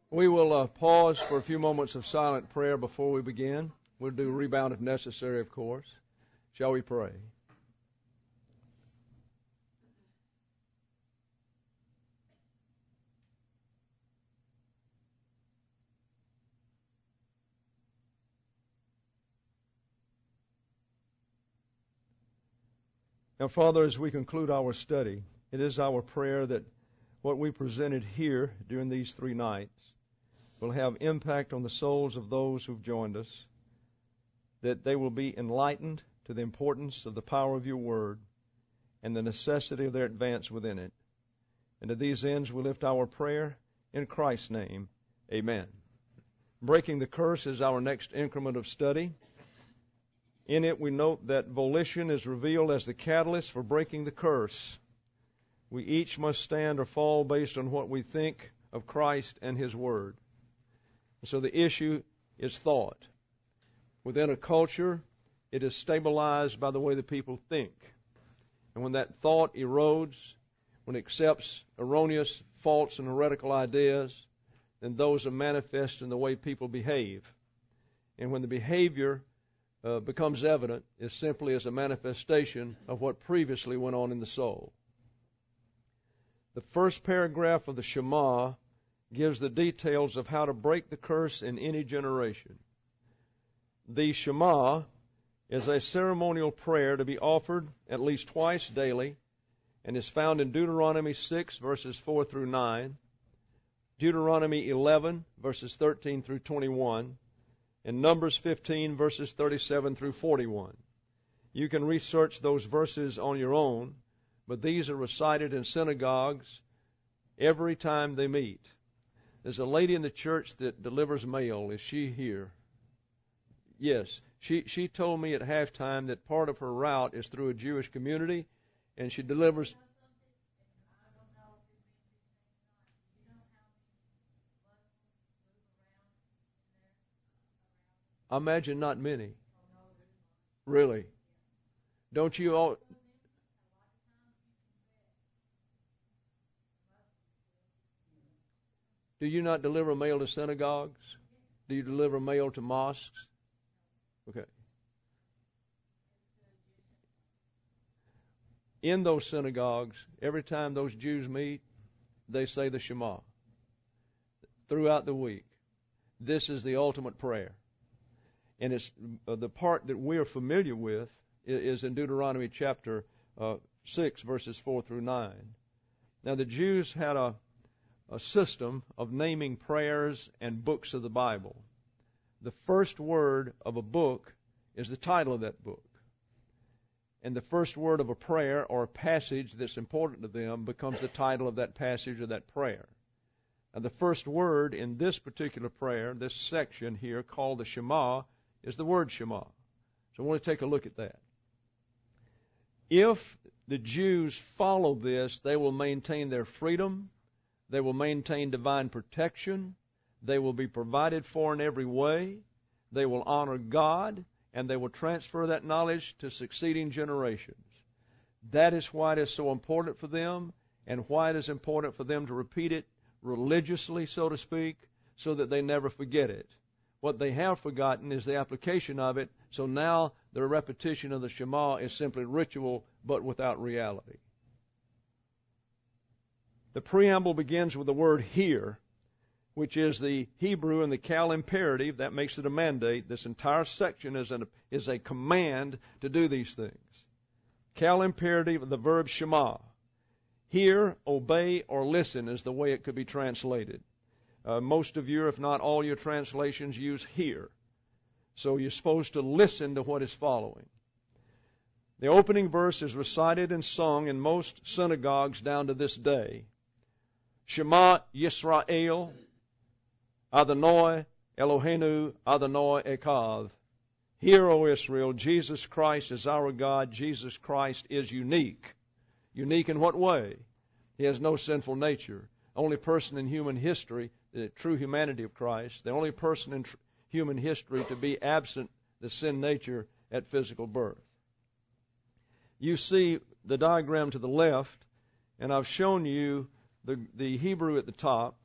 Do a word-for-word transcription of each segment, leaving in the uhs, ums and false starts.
We will uh, pause for a few moments of silent prayer before we begin. We'll do rebound if necessary, of course. Shall we pray? Now, Father, as we conclude our study, it is our prayer that what we presented here during these three nights will have impact on the souls of those who've joined us, that they will be enlightened to the importance of the power of your word and the necessity of their advance within it. And to these ends we lift our prayer in Christ's name. Amen. Breaking the curse is our next increment of study. In it we note that volition is revealed as the catalyst for breaking the curse. We each must stand or fall based on what we think of Christ and His Word. So the issue is thought. Within a culture, it is stabilized by the way the people think. And when that thought erodes, when it accepts erroneous, false, and heretical ideas, then those are manifest in the way people behave. And when the behavior uh, becomes evident, it's simply as a manifestation of what previously went on in the soul. The first paragraph of the Shema gives the details of how to break the curse in any generation. The Shema is a ceremonial prayer to be offered at least twice daily and is found in Deuteronomy six, verses four through nine, Deuteronomy eleven, verses thirteen through twenty-one, and Numbers fifteen, verses thirty-seven through forty-one. You can research those verses on your own, but these are recited in synagogues every time they meet. There's a lady in the church that delivers mail. Is she here? Yes. She she told me at halftime that part of her route is through a Jewish community, and she delivers. I imagine not many. Really? Don't you all? Do you not deliver mail to synagogues? Do you deliver mail to mosques? Okay. In those synagogues, every time those Jews meet, they say the Shema throughout the week. This is the ultimate prayer. And it's uh, the part that we are familiar with is in Deuteronomy chapter uh, six, verses four through nine. Now, the Jews had a a system of naming prayers and books of the Bible. The first word of a book is the title of that book. And the first word of a prayer or a passage that's important to them becomes the title of that passage or that prayer. And the first word in this particular prayer, this section here called the Shema, is the word Shema. So I want to take a look at that. If the Jews follow this, they will maintain their freedom. They will maintain divine protection. They will be provided for in every way. They will honor God, and they will transfer that knowledge to succeeding generations. That is why it is so important for them, and why it is important for them to repeat it religiously, so to speak, so that they never forget it. What they have forgotten is the application of it, so now the repetition of the Shema is simply ritual, but without reality. The preamble begins with the word "hear," which is the Hebrew and the Cal imperative. That makes it a mandate. This entire section is, an, is a command to do these things. Cal imperative of the verb Shema. Hear, obey, or listen is the way it could be translated. Uh, most of your, if not all your translations, use hear. So you're supposed to listen to what is following. The opening verse is recited and sung in most synagogues down to this day. Shema Yisrael, Adonai Eloheinu, Adonai Echad. Hear, O Israel, Jesus Christ is our God. Jesus Christ is unique. Unique in what way? He has no sinful nature. Only person in human history, the true humanity of Christ, the only person in tr- human history to be absent the sin nature at physical birth. You see the diagram to the left, and I've shown you the, the Hebrew at the top,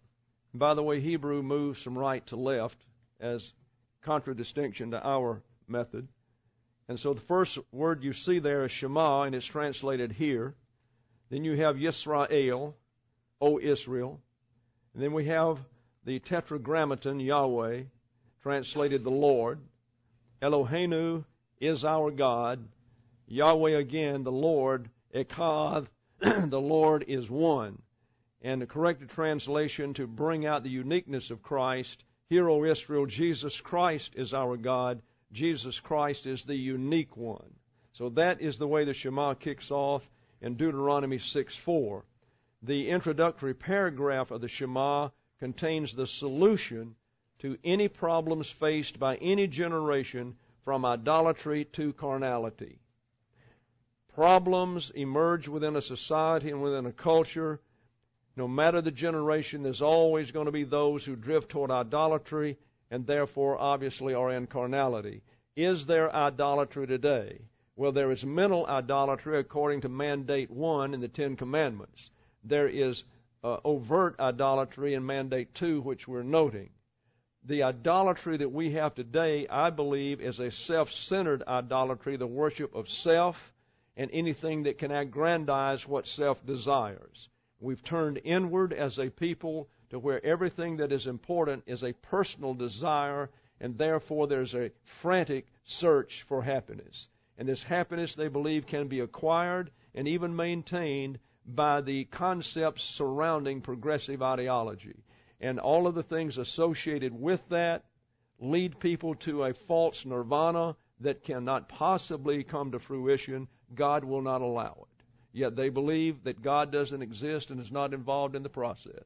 By the way, Hebrew moves from right to left as contradistinction to our method. And so the first word you see there is Shema, and it's translated here. Then you have Yisrael, O Israel. And then we have the Tetragrammaton, Yahweh, translated the Lord. Eloheinu is our God. Yahweh again, the Lord. Echad, the Lord is one. And the corrected translation to bring out the uniqueness of Christ, Hear, O Israel, Jesus Christ is our God. Jesus Christ is the unique one. So that is the way the Shema kicks off in Deuteronomy six four. The introductory paragraph of the Shema contains the solution to any problems faced by any generation from idolatry to carnality. Problems emerge within a society and within a culture. No matter the generation, there's always going to be those who drift toward idolatry and therefore obviously are in carnality. Is there idolatry today? Well, there is mental idolatry according to Mandate one in the Ten Commandments. There is uh, overt idolatry in Mandate two, which we're noting. The idolatry that we have today, I believe, is a self-centered idolatry, the worship of self and anything that can aggrandize what self desires. We've turned inward as a people to where everything that is important is a personal desire, and therefore there's a frantic search for happiness. And this happiness, they believe, can be acquired and even maintained by the concepts surrounding progressive ideology. And all of the things associated with that lead people to a false nirvana that cannot possibly come to fruition. God will not allow it. Yet they believe that God doesn't exist and is not involved in the process.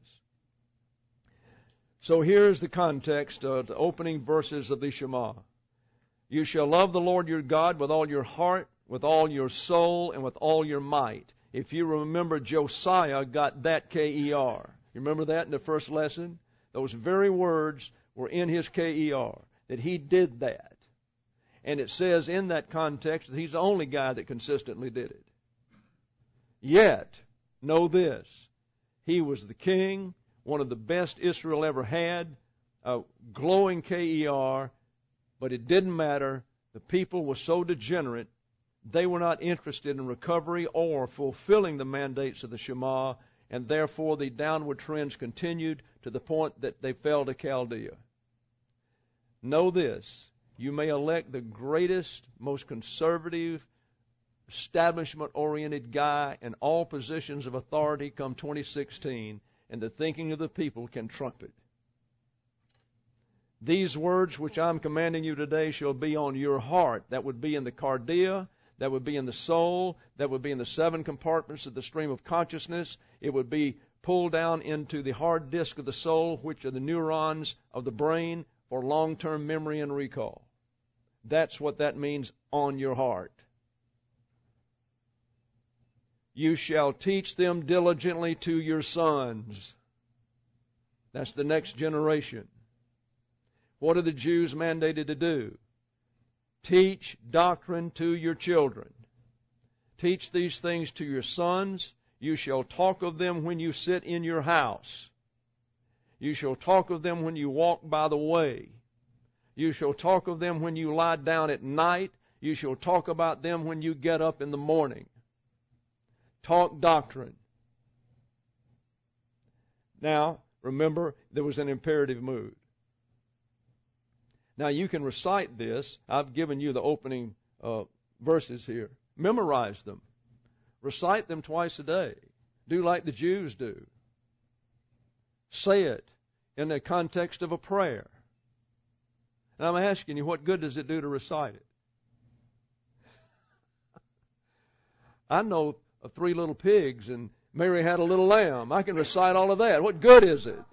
So here's the context of the opening verses of the Shema. You shall love the Lord your God with all your heart, with all your soul, and with all your might. If you remember, Josiah got that K E R. You remember that in the first lesson? Those very words were in his K E R, that he did that. And it says in that context that he's the only guy that consistently did it. Yet, know this, he was the king, one of the best Israel ever had, a glowing K E R, but it didn't matter. The people were so degenerate, they were not interested in recovery or fulfilling the mandates of the Shema, and therefore the downward trends continued to the point that they fell to Chaldea. Know this, you may elect the greatest, most conservative, establishment-oriented guy in all positions of authority come twenty sixteen, and the thinking of the people can trump it. These words which I'm commanding you today shall be on your heart. That would be in the cardia, that would be in the soul, that would be in the seven compartments of the stream of consciousness. It would be pulled down into the hard disk of the soul, which are the neurons of the brain for long-term memory and recall. That's what that means, on your heart. You shall teach them diligently to your sons. That's the next generation. What are the Jews mandated to do? Teach doctrine to your children. Teach these things to your sons. You shall talk of them when you sit in your house. You shall talk of them when you walk by the way. You shall talk of them when you lie down at night. You shall talk about them when you get up in the morning. Talk doctrine. Now, remember, there was an imperative mood. Now, you can recite this. I've given you the opening uh, verses here. Memorize them. Recite them twice a day. Do like the Jews do. Say it in the context of a prayer. And I'm asking you, what good does it do to recite it? I know of three little pigs and Mary had a little lamb. I can recite all of that. What good is it?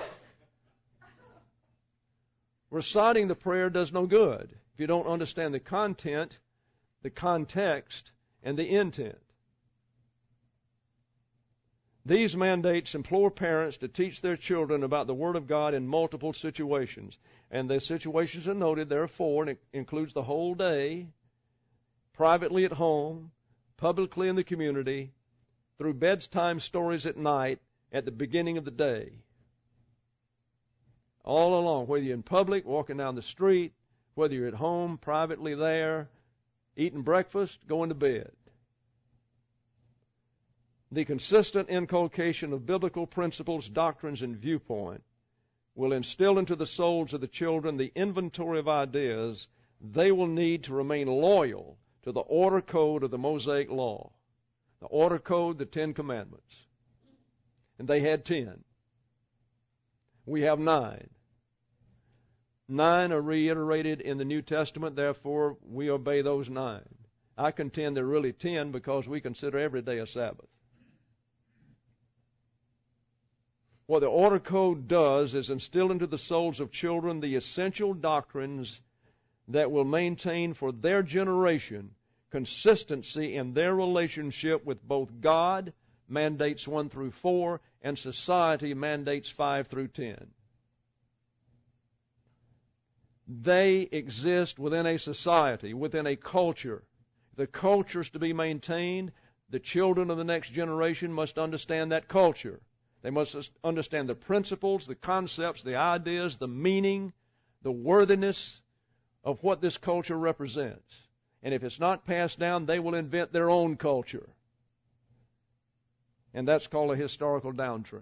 Reciting the prayer does no good if you don't understand the content, the context, and the intent. These mandates implore parents to teach their children about the Word of God in multiple situations. And the situations are noted. There are four, and it includes the whole day, privately at home, publicly in the community, through bedtime stories at night, at the beginning of the day. all along, whether you're in public, walking down the street, whether you're at home, privately there, eating breakfast, going to bed. The consistent inculcation of biblical principles, doctrines, and viewpoint will instill into the souls of the children the inventory of ideas they will need to remain loyal to the order code of the Mosaic Law, the order code, the Ten Commandments. And they had ten. We have nine. Nine are reiterated in the New Testament, therefore we obey those nine. I contend they're really ten because we consider every day a Sabbath. What the order code does is instill into the souls of children the essential doctrines that will maintain for their generation consistency in their relationship with both God, mandates one through four, and society, mandates five through ten. They exist within a society, within a culture. The culture is to be maintained. The children of the next generation must understand that culture. They must understand the principles, the concepts, the ideas, the meaning, the worthiness of what this culture represents. And if it's not passed down, they will invent their own culture. And that's called a historical downtrend.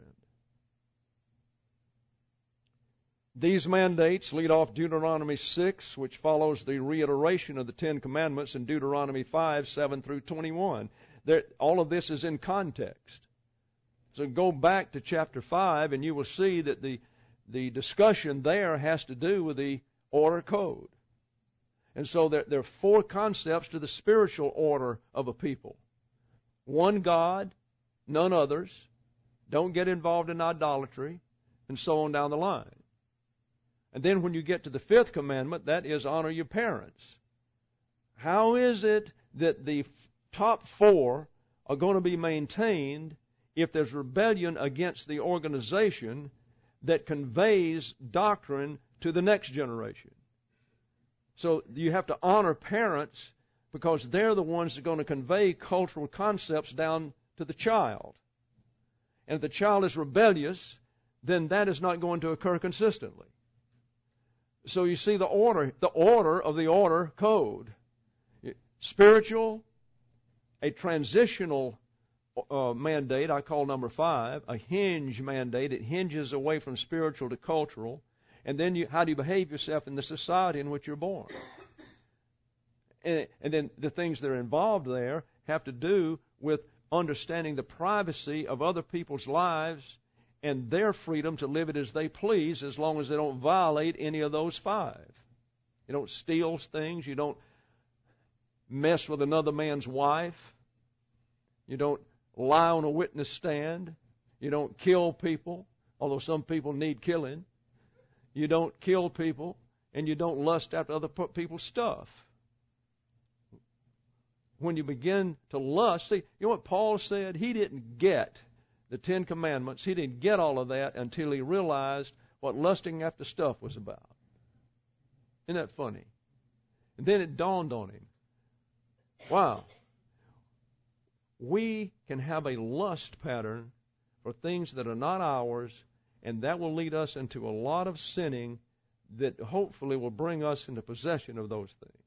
These mandates lead off Deuteronomy six, which follows the reiteration of the Ten Commandments in Deuteronomy five, seven through twenty-one. There, all of this is in context. So go back to chapter five, and you will see that the, the discussion there has to do with the order code. And so there, there are four concepts to the spiritual order of a people. One God, none others. Don't get involved in idolatry, and so on down the line. And then when you get to the fifth commandment, that is honor your parents. How is it that the top four are going to be maintained if there's rebellion against the organization that conveys doctrine to the next generation? So you have to honor parents because they're the ones that are going to convey cultural concepts down to the child. And if the child is rebellious, then that is not going to occur consistently. So you see the order, the order of the order code. Spiritual, a transitional uh, mandate, I call number five, a hinge mandate. It hinges away from spiritual to cultural. And then you, how do you behave yourself in the society in which you're born? And, and then the things that are involved there have to do with understanding the privacy of other people's lives and their freedom to live it as they please as long as they don't violate any of those five. You don't steal things. You don't mess with another man's wife. You don't lie on a witness stand. You don't kill people, although some people need killing. You don't kill people, and you don't lust after other people's stuff. When you begin to lust, see, you know what Paul said? He didn't get the Ten Commandments. He didn't get all of that until he realized what lusting after stuff was about. Isn't that funny? And then it dawned on him. Wow. We can have a lust pattern for things that are not ours, and that will lead us into a lot of sinning that hopefully will bring us into possession of those things.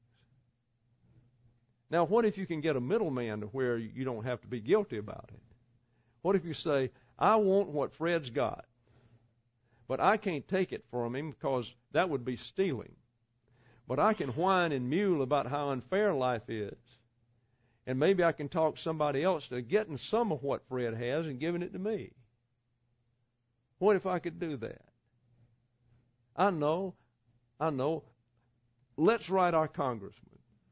Now, what if you can get a middleman to where you don't have to be guilty about it? What if you say, I want what Fred's got, but I can't take it from him because that would be stealing. But I can whine and mule about how unfair life is. And maybe I can talk somebody else to getting some of what Fred has and giving it to me. What if I could do that? I know, I know. Let's write our congressman.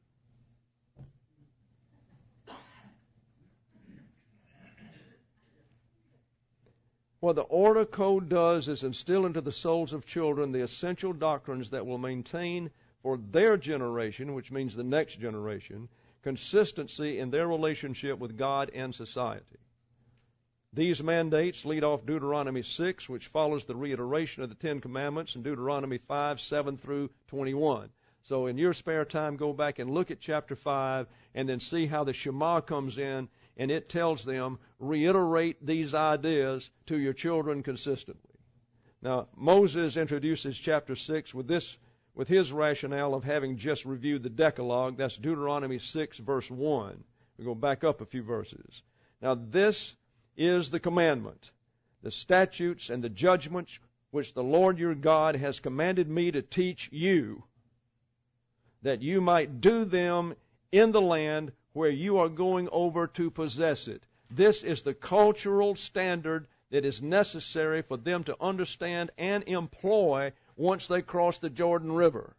What the order code does is instill into the souls of children the essential doctrines that will maintain for their generation, which means the next generation, consistency in their relationship with God and society. These mandates lead off Deuteronomy six, which follows the reiteration of the Ten Commandments, and Deuteronomy five, seven through twenty-one. So in your spare time, go back and look at chapter five and then see how the Shema comes in, and it tells them, reiterate these ideas to your children consistently. Now, Moses introduces chapter six with this, with his rationale of having just reviewed the Decalogue. That's Deuteronomy six, verse one. We go back up a few verses. Now, this is the commandment, the statutes and the judgments which the Lord your God has commanded me to teach you, that you might do them in the land where you are going over to possess it. This is the cultural standard that is necessary for them to understand and employ once they cross the Jordan River.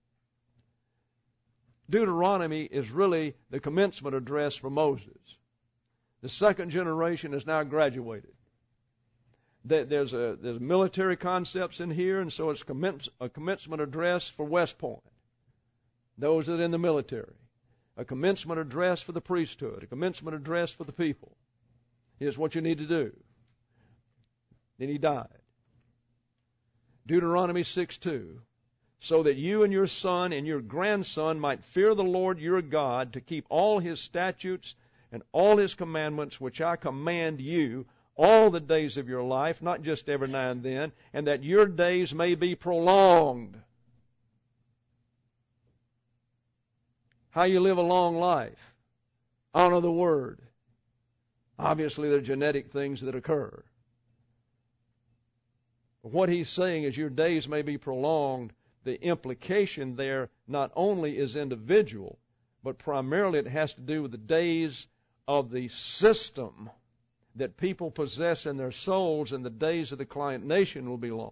Deuteronomy is really the commencement address for Moses. The second generation has now graduated. There's a there's military concepts in here, and so it's a commencement address for West Point, those that are in the military. A commencement address for the priesthood, a commencement address for the people. Here's what you need to do. Then he died. Deuteronomy six two, so that you and your son and your grandson might fear the Lord your God, to keep all his statutes and all his commandments which I command you all the days of your life, not just every now and then, and that your days may be prolonged. How you live a long life. Honor the Word. Obviously, there are genetic things that occur. What he's saying is your days may be prolonged. The implication there not only is individual, but primarily it has to do with the days of the system that people possess in their souls, and the days of the client nation will be long.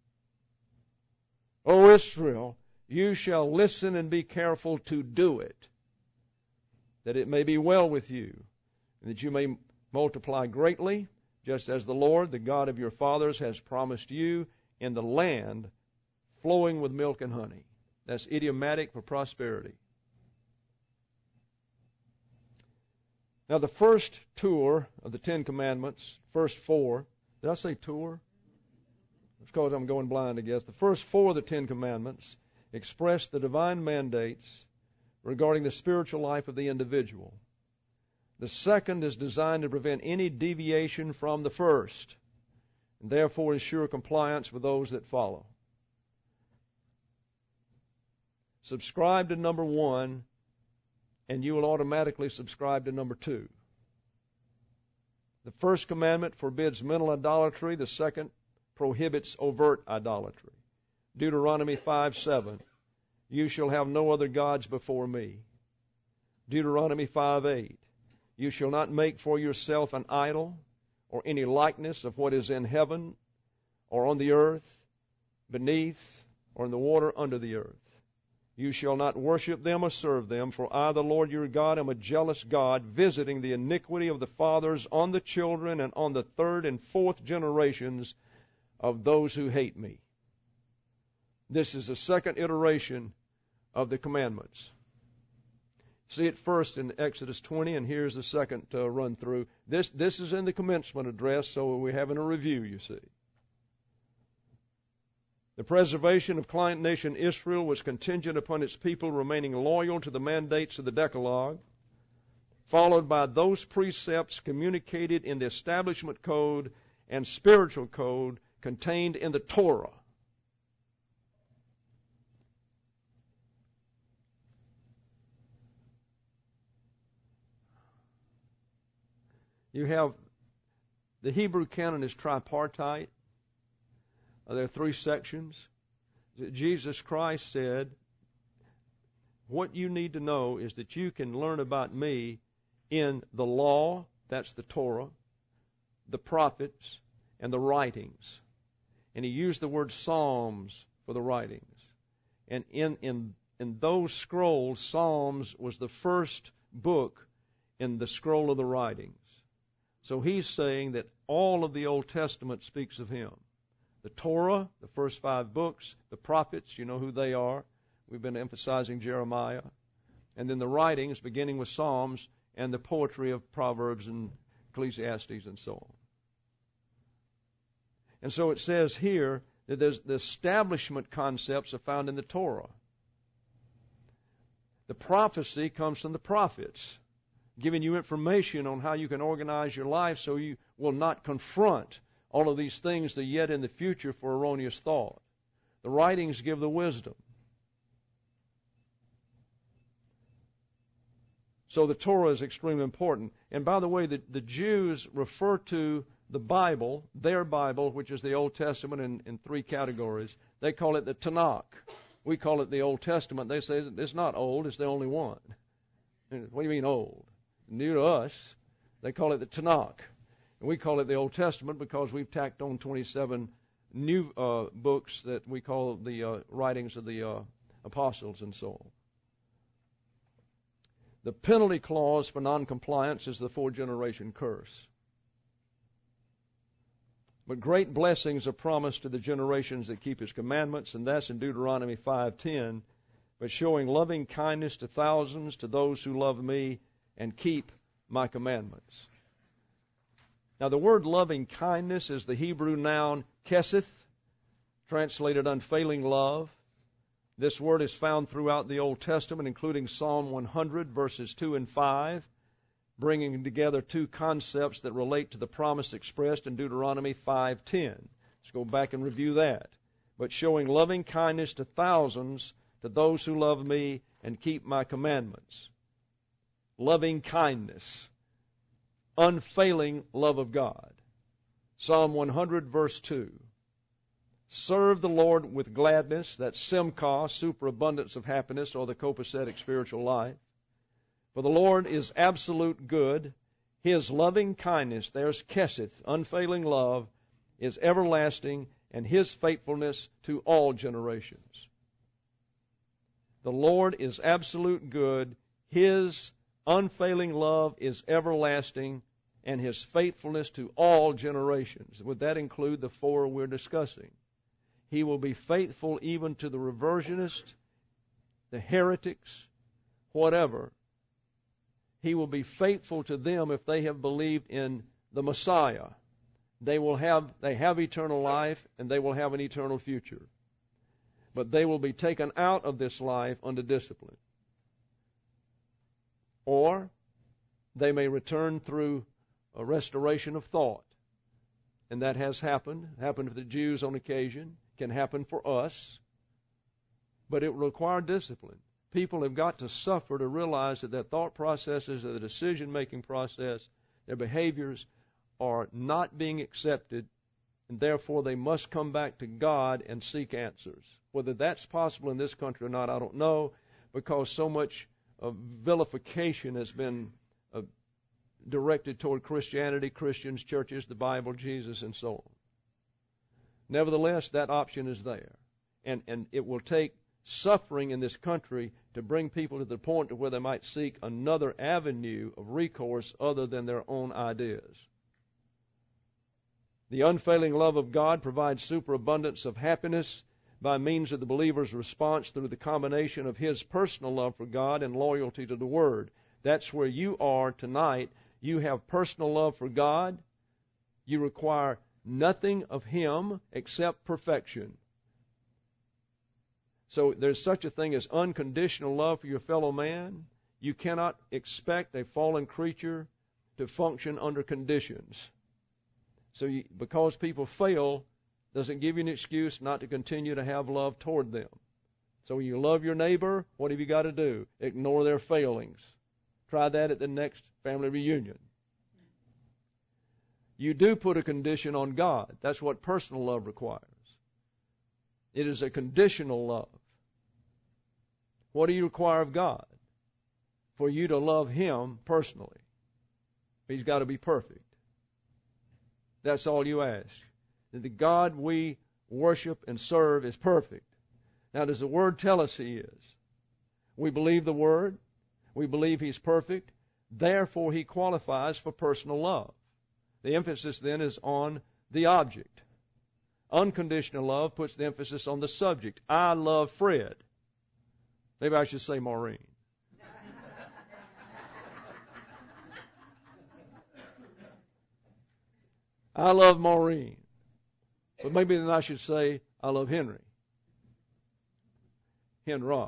O Israel, you shall listen and be careful to do it, that it may be well with you, and that you may multiply greatly, just as the Lord, the God of your fathers, has promised you, in the land flowing with milk and honey. That's idiomatic for prosperity. Now, the first tour of the Ten Commandments, first four, did I say tour? It's because I'm going blind, I guess. The first four of the Ten Commandments express the divine mandates regarding the spiritual life of the individual. The second is designed to prevent any deviation from the first, and therefore ensure compliance with those that follow. Subscribe to number one, and you will automatically subscribe to number two. The first commandment forbids mental idolatry. The second prohibits overt idolatry. Deuteronomy five seven, you shall have no other gods before me. Deuteronomy five eight, you shall not make for yourself an idol or any likeness of what is in heaven or on the earth, beneath, or in the water under the earth. You shall not worship them or serve them, for I, the Lord your God, am a jealous God, visiting the iniquity of the fathers on the children and on the third and fourth generations of those who hate me. This is the second iteration of the commandments. See it first in Exodus twenty, and here's the second uh, run through. This, this is in the commencement address, so we're having a review, you see. The preservation of client nation Israel was contingent upon its people remaining loyal to the mandates of the Decalogue, followed by those precepts communicated in the establishment code and spiritual code contained in the Torah. You have, the Hebrew canon is tripartite. There are three sections. Jesus Christ said, what you need to know is that you can learn about me in the law, that's the Torah, the prophets, and the writings. And he used the word Psalms for the writings. And in, in, in those scrolls, Psalms was the first book in the scroll of the writings. So he's saying that all of the Old Testament speaks of him. The Torah, the first five books, the prophets, you know who they are. We've been emphasizing Jeremiah. And then the writings, beginning with Psalms, and the poetry of Proverbs and Ecclesiastes and so on. And so it says here that there's the establishment concepts are found in the Torah. The prophecy comes from the prophets, giving you information on how you can organize your life so you will not confront All of these things are yet in the future for erroneous thought. The writings give the wisdom. So the Torah is extremely important. And by the way, the, the Jews refer to the Bible, their Bible, which is the Old Testament, in, in three categories. They call it the Tanakh. We call it the Old Testament. They say it's not old, it's the only one. What do you mean old? New to us, they call it the Tanakh. And we call it the Old Testament because we've tacked on twenty-seven new uh, books that we call the uh, writings of the uh, apostles and so on. The penalty clause for noncompliance is the four-generation curse. But great blessings are promised to the generations that keep His commandments, and that's in Deuteronomy five ten. But showing loving kindness to thousands, to those who love me and keep my commandments. Now the word loving kindness is the Hebrew noun keseth, translated unfailing love. This word is found throughout the Old Testament, including Psalm one hundred, verses two and five, bringing together two concepts that relate to the promise expressed in Deuteronomy five ten. Let's go back and review that. But showing loving kindness to thousands, to those who love me and keep my commandments. Loving kindness. Unfailing love of God. Psalm one hundred, verse two. Serve the Lord with gladness, that's simcha, superabundance of happiness, or the copacetic spiritual life. For the Lord is absolute good. His loving kindness, there's keseth, unfailing love, is everlasting, and His faithfulness to all generations. The Lord is absolute good. His unfailing love is everlasting, and His faithfulness to all generations. Would that include the four we're discussing? He will be faithful even to the reversionist, the heretics, whatever. He will be faithful to them if they have believed in the Messiah. They will have, they have eternal life, and they will have an eternal future. But they will be taken out of this life under discipline. Or they may return through a restoration of thought. And that has happened. Happened for the Jews on occasion. Can happen for us. But it will require discipline. People have got to suffer to realize that their thought processes, their decision-making process, their behaviors are not being accepted, and therefore they must come back to God and seek answers. Whether that's possible in this country or not, I don't know, because so much of vilification has been uh, directed toward Christianity, Christians, churches, the Bible, Jesus, and so on. Nevertheless, that option is there. And, and it will take suffering in this country to bring people to the point to where they might seek another avenue of recourse other than their own ideas. The unfailing love of God provides superabundance of happiness by means of the believer's response through the combination of his personal love for God and loyalty to the Word. That's where you are tonight. You have personal love for God. You require nothing of Him except perfection. So there's such a thing as unconditional love for your fellow man. You cannot expect a fallen creature to function under conditions. So you, because people fail, doesn't give you an excuse not to continue to have love toward them. So when you love your neighbor, what have you got to do? Ignore their failings. Try that at the next family reunion. You do put a condition on God. That's what personal love requires. It is a conditional love. What do you require of God? For you to love Him personally. He's got to be perfect. That's all you ask. The God we worship and serve is perfect. Now, does the Word tell us He is? We believe the Word. We believe He's perfect. Therefore, He qualifies for personal love. The emphasis then is on the object. Unconditional love puts the emphasis on the subject. I love Fred. Maybe I should say Maureen. I love Maureen. But maybe then I should say, I love Henry. Henry.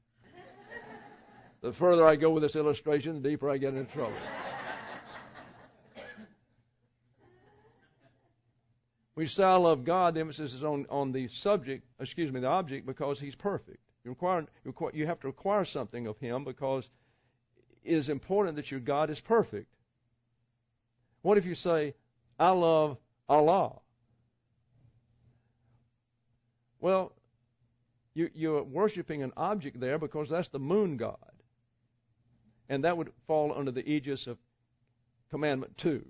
The further I go with this illustration, the deeper I get into trouble. When you say I love God, the emphasis is on, on the subject, excuse me, the object, because He's perfect. You, require, you have to require something of Him because it is important that your God is perfect. What if you say, I love Allah? Well, you, you're worshiping an object there because that's the moon god. And that would fall under the aegis of Commandment two.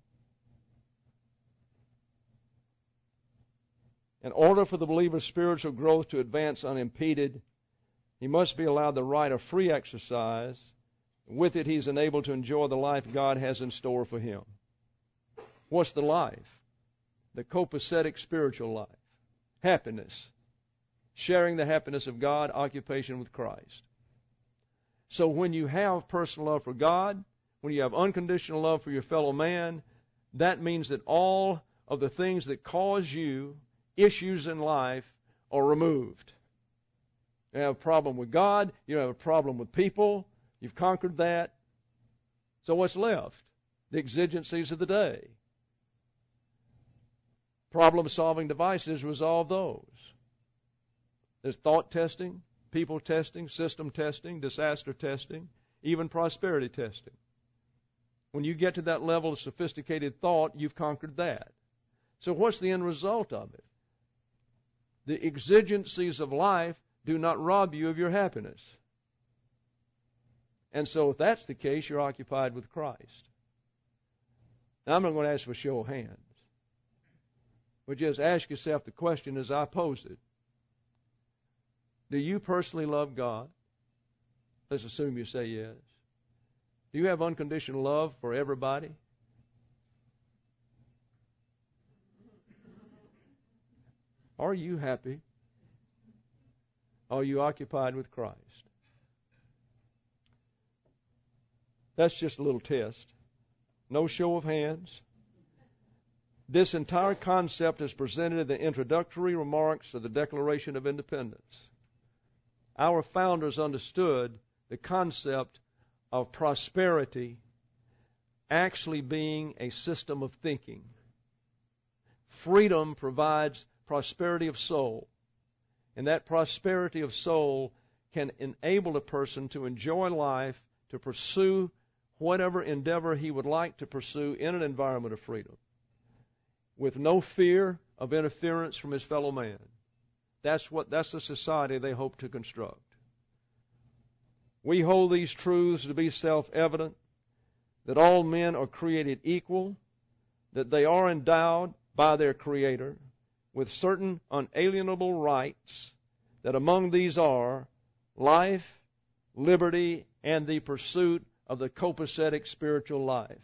In order for the believer's spiritual growth to advance unimpeded, he must be allowed the right of free exercise. With it, he's enabled to enjoy the life God has in store for him. What's the life? The copacetic spiritual life. Happiness. Sharing the happiness of God, occupation with Christ. So when you have personal love for God, when you have unconditional love for your fellow man, that means that all of the things that cause you issues in life are removed. You have a problem with God, you have a problem with people, you've conquered that. So what's left? The exigencies of the day. Problem-solving devices resolve those. There's thought testing, people testing, system testing, disaster testing, even prosperity testing. When you get to that level of sophisticated thought, you've conquered that. So what's the end result of it? The exigencies of life do not rob you of your happiness. And so if that's the case, you're occupied with Christ. Now, I'm not going to ask for a show of hands. But just ask yourself the question as I pose it. Do you personally love God? Let's assume you say yes. Do you have unconditional love for everybody? Are you happy? Are you occupied with Christ? That's just a little test. No show of hands. This entire concept is presented in the introductory remarks of the Declaration of Independence. Our founders understood the concept of prosperity actually being a system of thinking. Freedom provides prosperity of soul. And that prosperity of soul can enable a person to enjoy life, to pursue whatever endeavor he would like to pursue in an environment of freedom, with no fear of interference from his fellow man. That's what that's the society they hope to construct. We hold these truths to be self-evident, that all men are created equal, that they are endowed by their Creator with certain unalienable rights, that among these are life, liberty, and the pursuit of the copacetic spiritual life.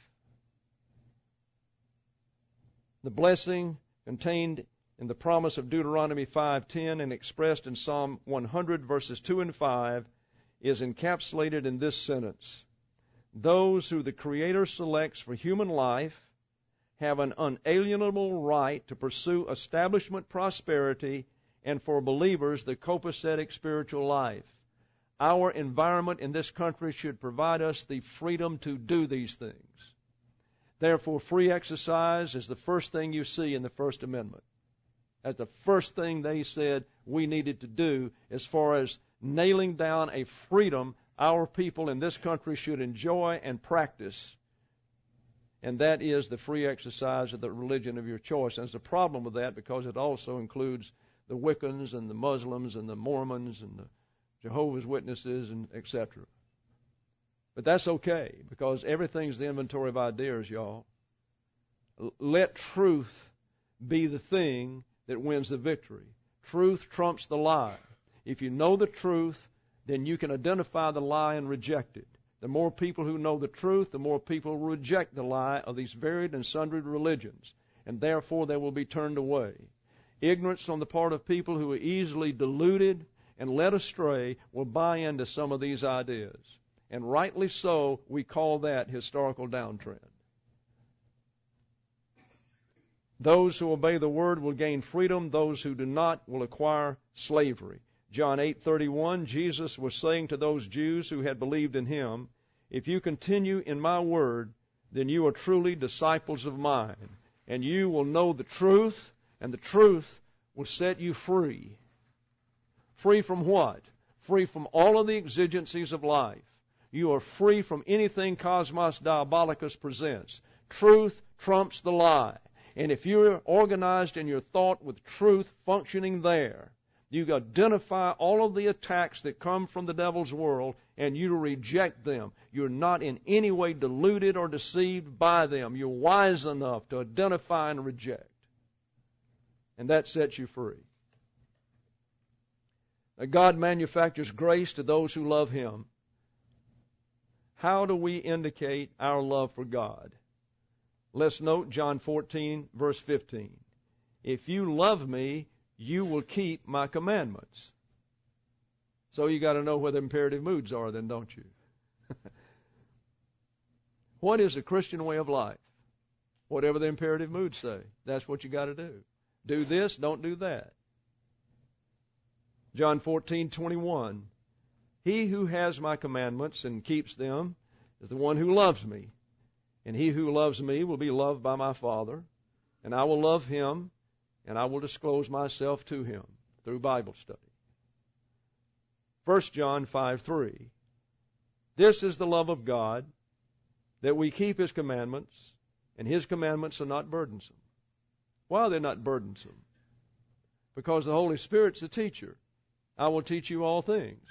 The blessing contained in the promise of Deuteronomy five ten and expressed in Psalm one hundred verses two and five is encapsulated in this sentence. Those who the Creator selects for human life have an unalienable right to pursue establishment prosperity and for believers the copacetic spiritual life. Our environment in this country should provide us the freedom to do these things. Therefore, free exercise is the first thing you see in the First Amendment. That's the first thing they said we needed to do as far as nailing down a freedom our people in this country should enjoy and practice. And that is the free exercise of the religion of your choice. And there's a problem with that because it also includes the Wiccans and the Muslims and the Mormons and the Jehovah's Witnesses and et cetera. But that's okay because everything's the inventory of ideas, y'all. Let truth be the thing that wins the victory. Truth trumps the lie. If you know the truth, then you can identify the lie and reject it. The more people who know the truth, the more people reject the lie of these varied and sundry religions, and therefore they will be turned away. Ignorance on the part of people who are easily deluded and led astray will buy into some of these ideas. And rightly so, we call that historical downtrend. Those who obey the word will gain freedom. Those who do not will acquire slavery. John eight thirty-one, Jesus was saying to those Jews who had believed in him, if you continue in my word, then you are truly disciples of mine, and you will know the truth, and the truth will set you free. Free from what? Free from all of the exigencies of life. You are free from anything Cosmos Diabolicus presents. Truth trumps the lie. And if you're organized in your thought with truth functioning there, you identify all of the attacks that come from the devil's world, and you reject them. You're not in any way deluded or deceived by them. You're wise enough to identify and reject. And that sets you free. Now, God manufactures grace to those who love Him. How do we indicate our love for God? Let's note John fourteen, verse fifteen. If you love me, you will keep my commandments. So you got to know where the imperative moods are then, don't you? What is the Christian way of life? Whatever the imperative moods say, that's what you got to do. Do this, don't do that. John fourteen, twenty-one. He who has my commandments and keeps them is the one who loves me. And he who loves me will be loved by my Father, and I will love him, and I will disclose myself to him through Bible study. First John five, three. This is the love of God, that we keep His commandments, and His commandments are not burdensome. Why are they not burdensome? Because the Holy Spirit's the teacher. I will teach you all things.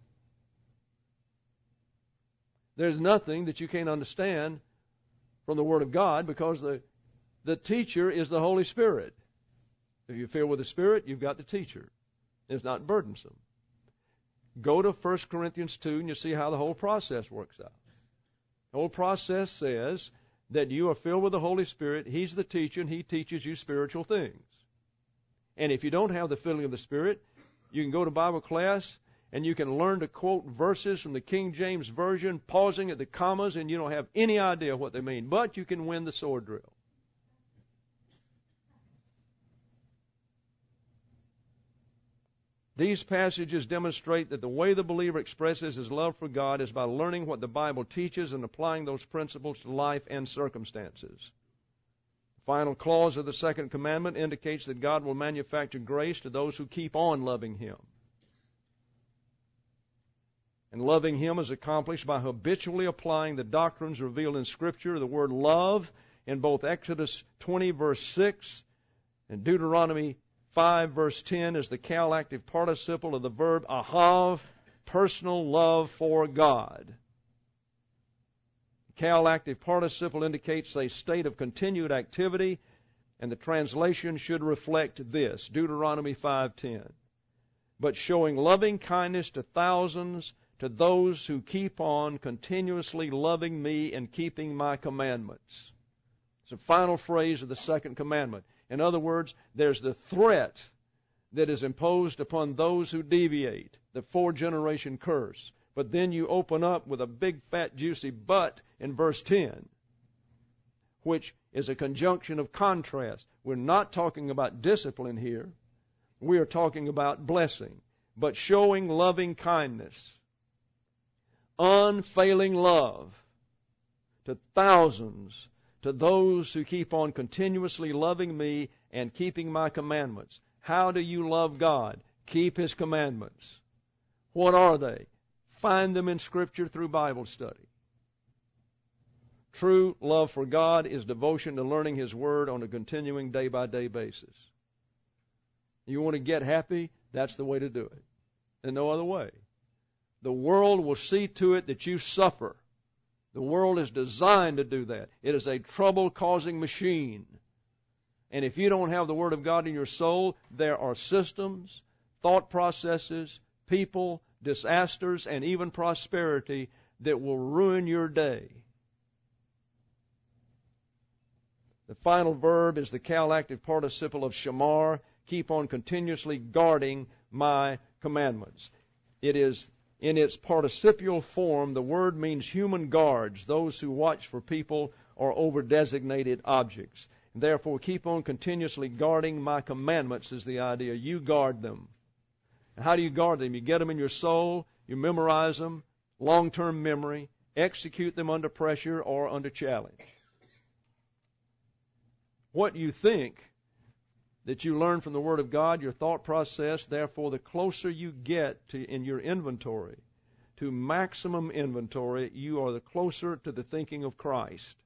There's nothing that you can't understand from the Word of God, because the, the teacher is the Holy Spirit. If you're filled with the Spirit, you've got the teacher. It's not burdensome. Go to First Corinthians two and you see how the whole process works out. The whole process says that you are filled with the Holy Spirit. He's the teacher, and He teaches you spiritual things. And if you don't have the filling of the Spirit, you can go to Bible class and you can learn to quote verses from the King James Version, pausing at the commas, and you don't have any idea what they mean. But you can win the sword drill. These passages demonstrate that the way the believer expresses his love for God is by learning what the Bible teaches and applying those principles to life and circumstances. The final clause of the second commandment indicates that God will manufacture grace to those who keep on loving Him. And loving Him is accomplished by habitually applying the doctrines revealed in Scripture. The word love in both Exodus twenty, verse six, and Deuteronomy five, verse ten is the cal-active participle of the verb ahav, personal love for God. The cal-active participle indicates a state of continued activity, and the translation should reflect this, Deuteronomy five ten. But showing loving kindness to thousands, to those who keep on continuously loving me and keeping my commandments. It's the final phrase of the second commandment. In other words, there's the threat that is imposed upon those who deviate, the four-generation curse. But then you open up with a big, fat, juicy but in verse ten, which is a conjunction of contrast. We're not talking about discipline here. We are talking about blessing, but showing loving kindness, unfailing love to thousands, to those who keep on continuously loving me and keeping my commandments. How do you love God? Keep His commandments. What are they? Find them in Scripture through Bible study. True love for God is devotion to learning His Word on a continuing day-by-day basis. You want to get happy? That's the way to do it. And no other way. The world will see to it that you suffer. The world is designed to do that. It is a trouble-causing machine. And if you don't have the Word of God in your soul, there are systems, thought processes, people, disasters, and even prosperity that will ruin your day. The final verb is the cal-active participle of shamar, keep on continuously guarding my commandments. It is in its participial form, the word means human guards, those who watch for people or over designated objects. Therefore, keep on continuously guarding my commandments is the idea. You guard them. And how do you guard them? You get them in your soul, you memorize them, long-term memory, execute them under pressure or under challenge. what you think that you learn from the Word of God, your thought process, therefore the closer you get to in your inventory, to maximum inventory, you are the closer to the thinking of Christ.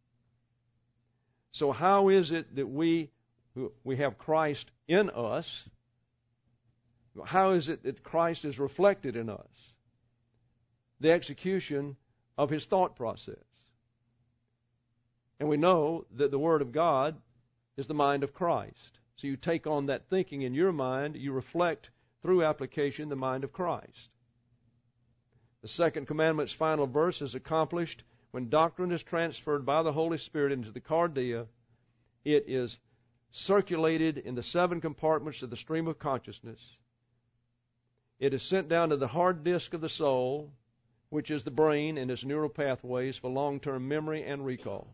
So how is it that we we have Christ in us? How is it that Christ is reflected in us? The execution of His thought process. And we know that the Word of God is the mind of Christ. So you take on that thinking in your mind, you reflect through application the mind of Christ. The second commandment's final verse is accomplished when doctrine is transferred by the Holy Spirit into the cardia. It is circulated in the seven compartments of the stream of consciousness. It is sent down to the hard disk of the soul, which is the brain and its neural pathways for long-term memory and recall.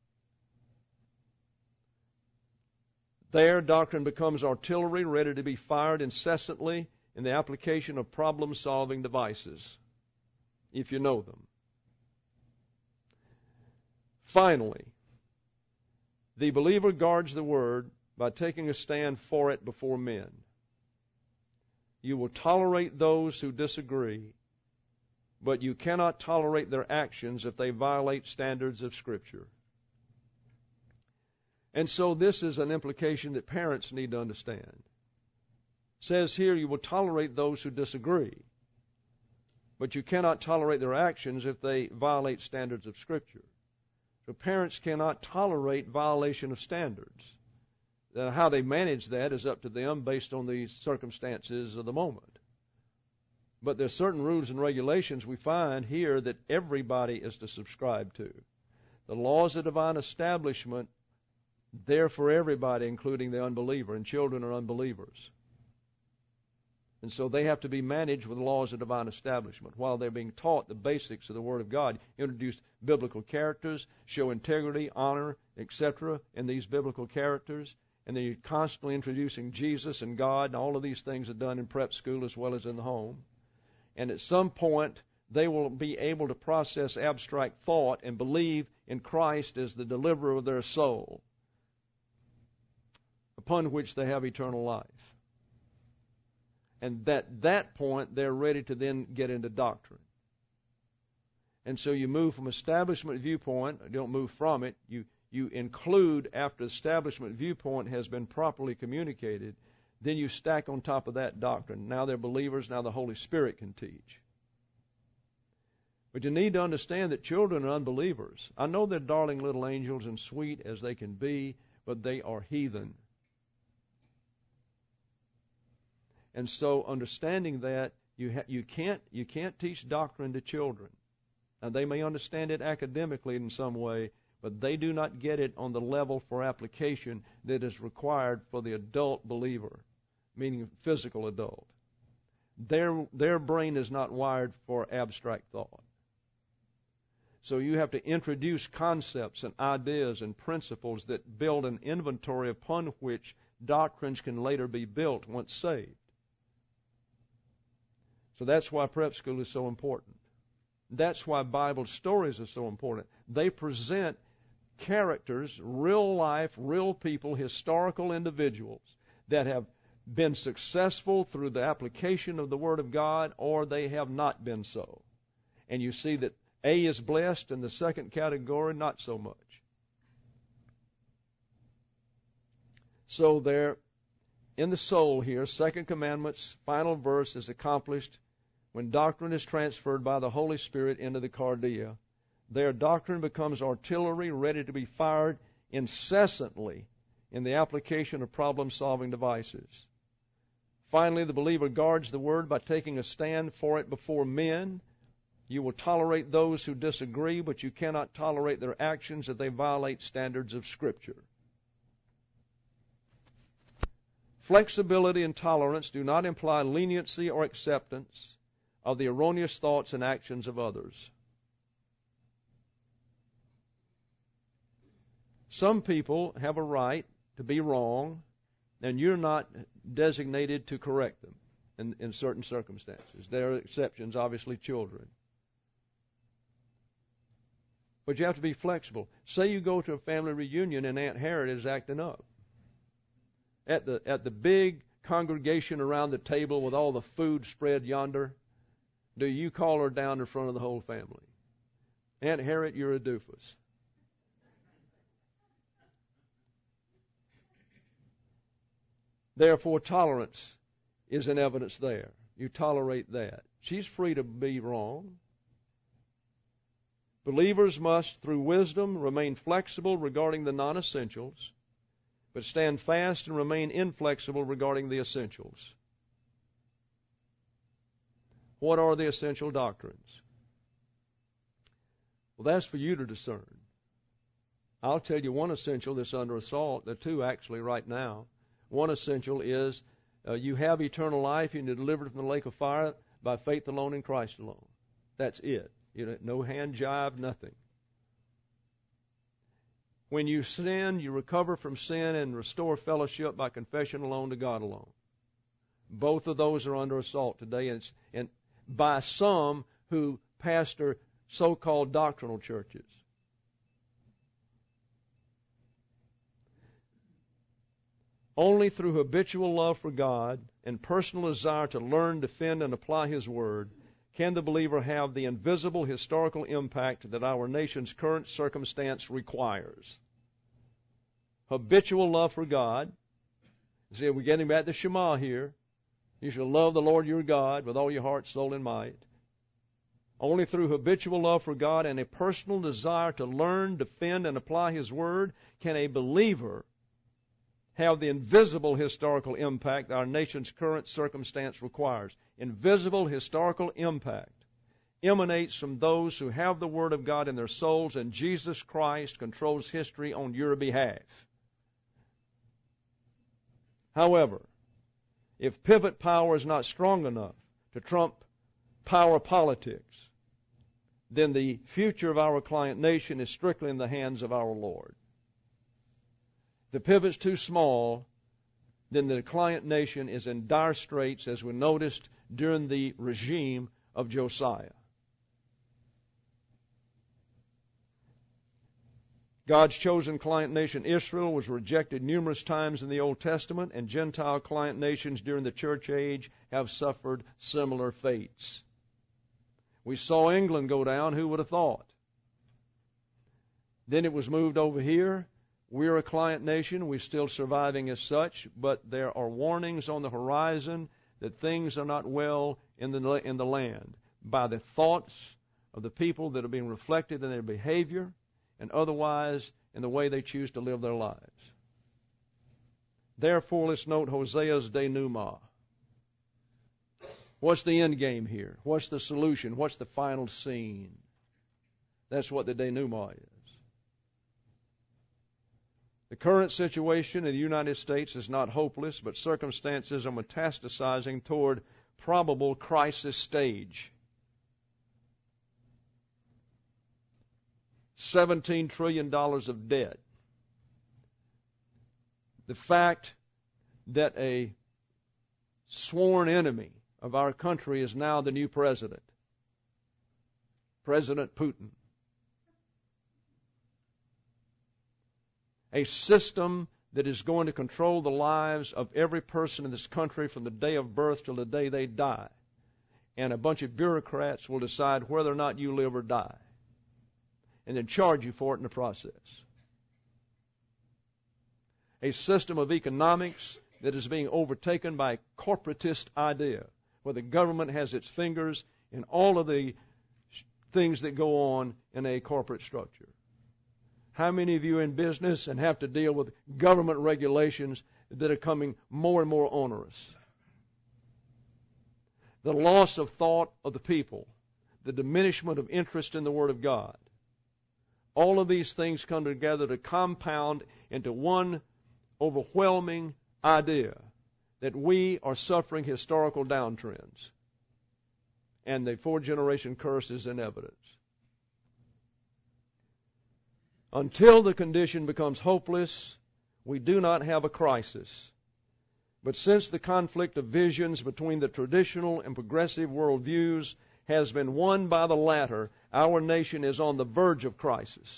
There, doctrine becomes artillery ready to be fired incessantly in the application of problem-solving devices, if you know them. Finally, the believer guards the Word by taking a stand for it before men. You will tolerate those who disagree, but you cannot tolerate their actions if they violate standards of Scripture. And so this is an implication that parents need to understand. It says here you will tolerate those who disagree, but you cannot tolerate their actions if they violate standards of Scripture. So parents cannot tolerate violation of standards. Uh, how they manage that is up to them based on the circumstances of the moment. But there are certain rules and regulations we find here that everybody is to subscribe to. The laws of divine establishment, they're for everybody, including the unbeliever, and children are unbelievers. And so they have to be managed with laws of divine establishment. While they're being taught the basics of the Word of God, introduce biblical characters, show integrity, honor, et cetera in these biblical characters. And then you're constantly introducing Jesus and God, and all of these things are done in prep school as well as in the home. And at some point, they will be able to process abstract thought and believe in Christ as the deliverer of their soul, upon which they have eternal life. And at that point, they're ready to then get into doctrine. And so you move from establishment viewpoint, you don't move from it, you, you include after establishment viewpoint has been properly communicated, then you stack on top of that doctrine. Now they're believers, now the Holy Spirit can teach. But you need to understand that children are unbelievers. I know they're darling little angels and sweet as they can be, but they are heathen. And so understanding that, you ha- you can't you can't teach doctrine to children. Now they may understand it academically in some way, but they do not get it on the level for application that is required for the adult believer, meaning physical adult. Their their brain is not wired for abstract thought. So you have to introduce concepts and ideas and principles that build an inventory upon which doctrines can later be built once saved. So that's why prep school is so important. That's why Bible stories are so important. They present characters, real life, real people, historical individuals that have been successful through the application of the Word of God, or they have not been so. And you see that A is blessed, and the second category, not so much. So there, in the soul here, second commandment's final verse is accomplished when doctrine is transferred by the Holy Spirit into the cardia. Their doctrine becomes artillery ready to be fired incessantly in the application of problem-solving devices. Finally, the believer guards the Word by taking a stand for it before men. You will tolerate those who disagree, but you cannot tolerate their actions if they violate standards of Scripture. Flexibility and tolerance do not imply leniency or acceptance of the erroneous thoughts and actions of others. Some people have a right to be wrong, and you're not designated to correct them in, in certain circumstances. There are exceptions, obviously children. But you have to be flexible. Say you go to a family reunion and Aunt Harriet is acting up. At the, at the big congregation around the table with all the food spread yonder, do you call her down in front of the whole family? Aunt Harriet, you're a doofus. Therefore, tolerance is an evidence there. You tolerate that. She's free to be wrong. Believers must, through wisdom, remain flexible regarding the non-essentials, but stand fast and remain inflexible regarding the essentials. What are the essential doctrines? Well, that's for you to discern. I'll tell you one essential that's under assault. There are two actually right now. One essential is uh, you have eternal life and you're delivered from the lake of fire by faith alone in Christ alone. That's it. You know, no hand jive, nothing. When you sin, you recover from sin and restore fellowship by confession alone to God alone. Both of those are under assault today, and, and by some who pastor so-called doctrinal churches. Only through habitual love for God and personal desire to learn, defend, and apply His Word can the believer have the invisible historical impact that our nation's current circumstance requires. Habitual love for God. See, we're getting back to Shema here. You shall love the Lord your God with all your heart, soul, and might. Only through habitual love for God and a personal desire to learn, defend, and apply His Word can a believer have the invisible historical impact our nation's current circumstance requires. Invisible historical impact emanates from those who have the Word of God in their souls, and Jesus Christ controls history on your behalf. However, if pivot power is not strong enough to trump power politics, then the future of our client nation is strictly in the hands of our Lord. If the pivot's too small, then the client nation is in dire straits, as we noticed during the regime of Josiah. God's chosen client nation, Israel, was rejected numerous times in the Old Testament, and Gentile client nations during the church age have suffered similar fates. We saw England go down. Who would have thought? Then it was moved over here. We're a client nation. We're still surviving as such, but there are warnings on the horizon that things are not well in the, in the land by the thoughts of the people that are being reflected in their behavior and otherwise in the way they choose to live their lives. Therefore, let's note Hosea's denouement. What's the end game here? What's the solution? What's the final scene? That's what the denouement is. The current situation in the United States is not hopeless, but circumstances are metastasizing toward probable crisis stage. seventeen trillion dollars of debt. The fact that a sworn enemy of our country is now the new president, President Putin. A system that is going to control the lives of every person in this country from the day of birth till the day they die. And a bunch of bureaucrats will decide whether or not you live or die, and then charge you for it in the process. A system of economics that is being overtaken by a corporatist idea, where the government has its fingers in all of the things that go on in a corporate structure. How many of you are in business and have to deal with government regulations that are coming more and more onerous? The loss of thought of the people, the diminishment of interest in the Word of God. All of these things come together to compound into one overwhelming idea that we are suffering historical downtrends. And the four-generation curse is in evidence. Until the condition becomes hopeless, we do not have a crisis. But since the conflict of visions between the traditional and progressive worldviews has been won by the latter, our nation is on the verge of crisis.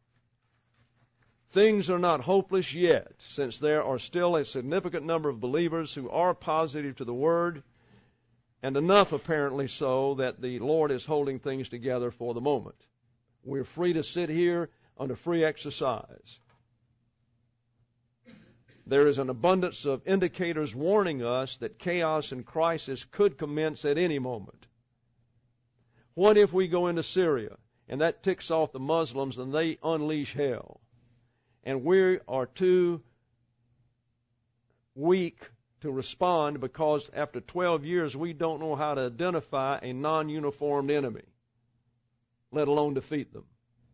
Things are not hopeless yet, since there are still a significant number of believers who are positive to the Word, and enough apparently so that the Lord is holding things together for the moment. We're free to sit here under free exercise. There is an abundance of indicators warning us that chaos and crisis could commence at any moment. What if we go into Syria and that ticks off the Muslims and they unleash hell? And we are too weak to respond because after twelve years we don't know how to identify a non-uniformed enemy, let alone defeat them.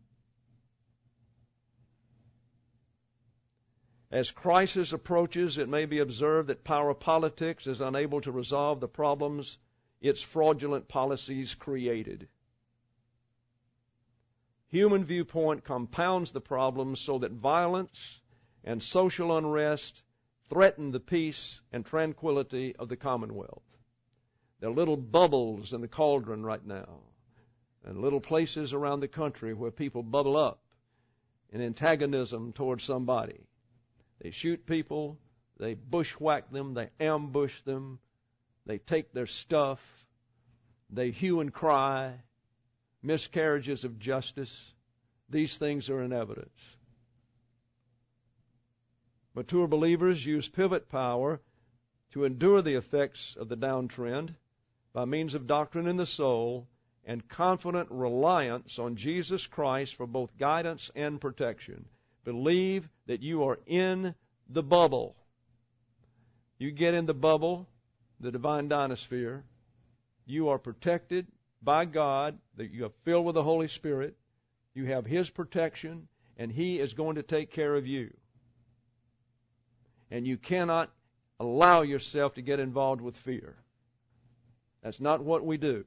As crisis approaches, it may be observed that power politics is unable to resolve the problems its fraudulent policies created. Human viewpoint compounds the problems so that violence and social unrest threaten the peace and tranquility of the Commonwealth. There are little bubbles in the cauldron right now, and little places around the country where people bubble up in antagonism towards somebody. They shoot people, they bushwhack them, they ambush them, they take their stuff, they hue and cry, miscarriages of justice. These things are in evidence. Mature believers use pivot power to endure the effects of the downtrend by means of doctrine in the soul and confident reliance on Jesus Christ for both guidance and protection. Believe that you are in the bubble. You get in the bubble, the divine dynasphere. You are protected by God, that you are filled with the Holy Spirit. You have His protection, and He is going to take care of you. And you cannot allow yourself to get involved with fear. That's not what we do.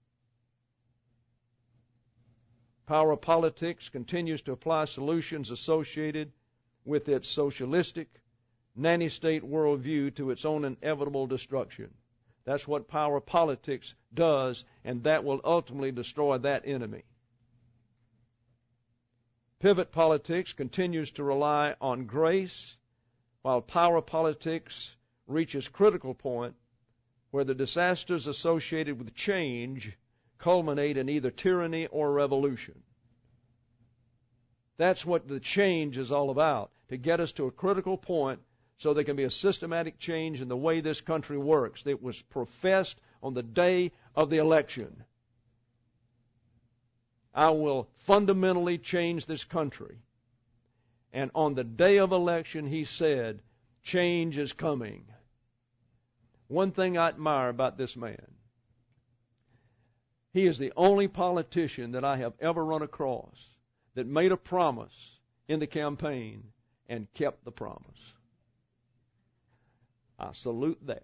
Power politics continues to apply solutions associated with its socialistic, nanny-state worldview to its own inevitable destruction. That's what power politics does, and that will ultimately destroy that enemy. Pivot politics continues to rely on grace, while power politics reaches critical point where the disasters associated with change culminate in either tyranny or revolution. That's what the change is all about, to get us to a critical point so there can be a systematic change in the way this country works. It was professed on the day of the election. I will fundamentally change this country. And on the day of election, he said, change is coming. One thing I admire about this man, he is the only politician that I have ever run across that made a promise in the campaign and kept the promise. I salute that.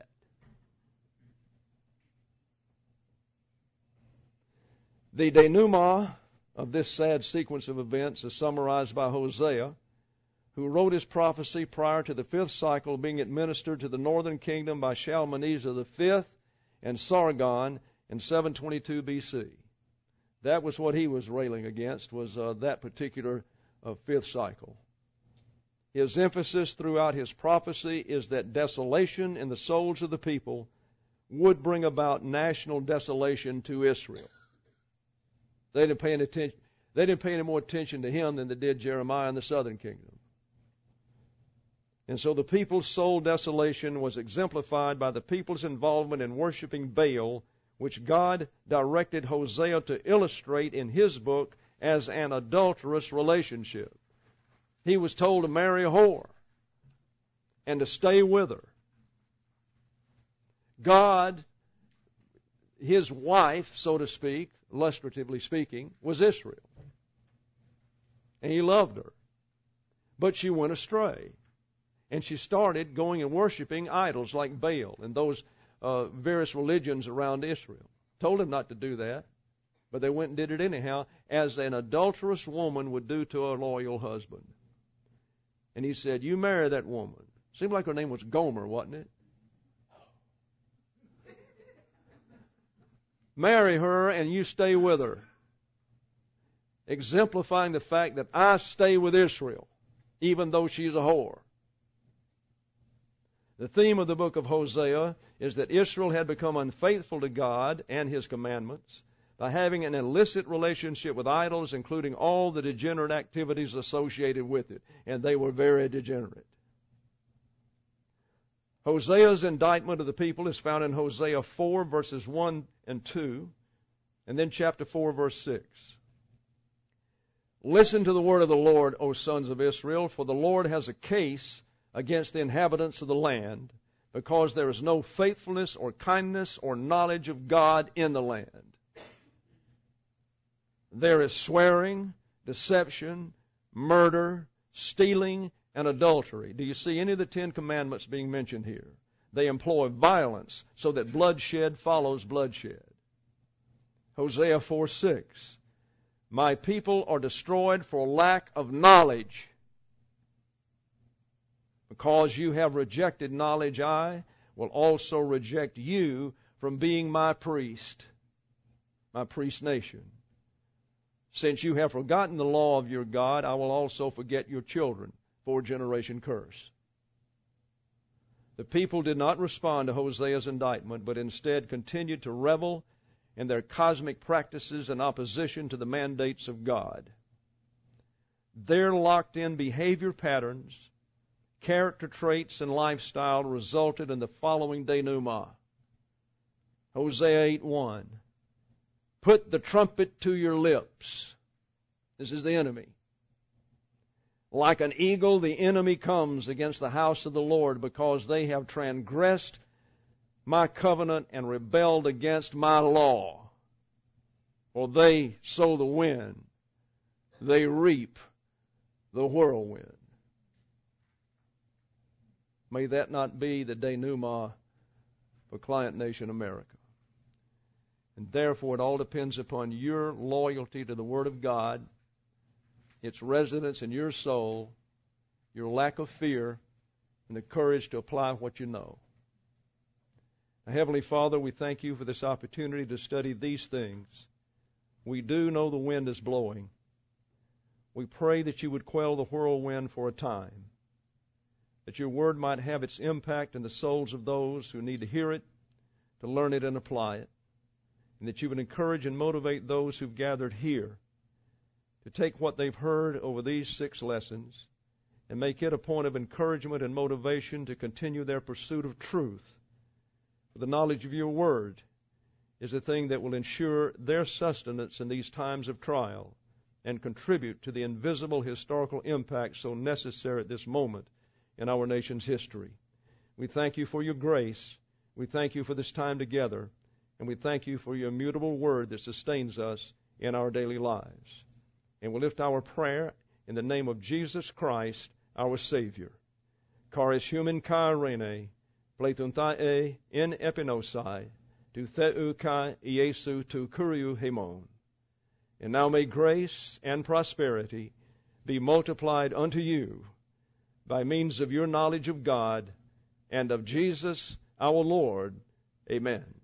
The denouement of this sad sequence of events is summarized by Hosea, who wrote his prophecy prior to the fifth cycle being administered to the northern kingdom by Shalmaneser the fifth and Sargon in seven twenty-two B C. That was what he was railing against, was uh, that particular uh, fifth cycle. His emphasis throughout his prophecy is that desolation in the souls of the people would bring about national desolation to Israel. They didn't pay any attention. They didn't pay any more attention to him than they did Jeremiah in the southern kingdom. And so the people's soul desolation was exemplified by the people's involvement in worshiping Baal, which God directed Hosea to illustrate in his book as an adulterous relationship. He was told to marry a whore and to stay with her. God, his wife, so to speak, illustratively speaking, was Israel. And he loved her. But she went astray. And she started going and worshiping idols like Baal and those uh, various religions around Israel. Told him not to do that. But they went and did it anyhow, as an adulterous woman would do to a loyal husband. And he said, you marry that woman. Seemed like her name was Gomer, wasn't it? Marry her and you stay with her. Exemplifying the fact that I stay with Israel, even though she's a whore. The theme of the book of Hosea is that Israel had become unfaithful to God and His commandments by having an illicit relationship with idols, including all the degenerate activities associated with it. And they were very degenerate. Hosea's indictment of the people is found in Hosea four, verses one and two, and then chapter four, verse six. Listen to the word of the Lord, O sons of Israel, for the Lord has a case against the inhabitants of the land, because there is no faithfulness or kindness or knowledge of God in the land. There is swearing, deception, murder, stealing, and adultery. Do you see any of the Ten Commandments being mentioned here? They employ violence so that bloodshed follows bloodshed. Hosea four six. My people are destroyed for lack of knowledge. Because you have rejected knowledge, I will also reject you from being my priest, my priest nation. Since you have forgotten the law of your God, I will also forget your children. Four generation curse. The people did not respond to Hosea's indictment, but instead continued to revel in their cosmic practices in opposition to the mandates of God. Their locked-in behavior patterns, character traits, and lifestyle resulted in the following denouement. Hosea eight one. Put the trumpet to your lips. This is the enemy. Like an eagle, the enemy comes against the house of the Lord because they have transgressed my covenant and rebelled against my law. For they sow the wind, they reap the whirlwind. May that not be the denouement for Client Nation America. And therefore it all depends upon your loyalty to the Word of God, its residence in your soul, your lack of fear, and the courage to apply what you know. Now, Heavenly Father, we thank you for this opportunity to study these things. We do know the wind is blowing. We pray that you would quell the whirlwind for a time, that your word might have its impact in the souls of those who need to hear it, to learn it and apply it, and that you would encourage and motivate those who've gathered here to take what they've heard over these six lessons and make it a point of encouragement and motivation to continue their pursuit of truth. For the knowledge of your word is the thing that will ensure their sustenance in these times of trial and contribute to the invisible historical impact so necessary at this moment in our nation's history. We thank you for your grace. We thank you for this time together. And we thank you for your immutable word that sustains us in our daily lives. And we lift our prayer in the name of Jesus Christ, our Savior. Charis human kai rene, pleithunthai in epinosai, tu theu kai Iesu tu kuriu hemon. And now may grace and prosperity be multiplied unto you by means of your knowledge of God and of Jesus our Lord. Amen.